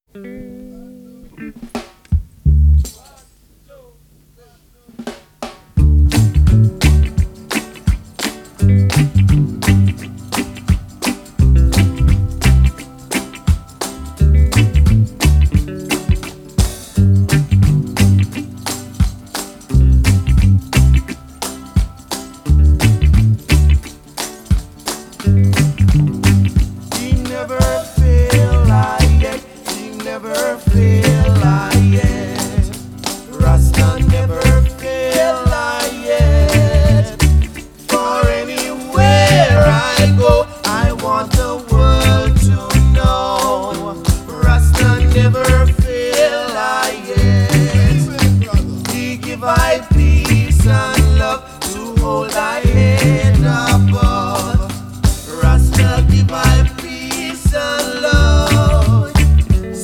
He never feel like it. He never feel like it. Rasta never feel like it. For anywhere I go, I want the world to know. Rasta never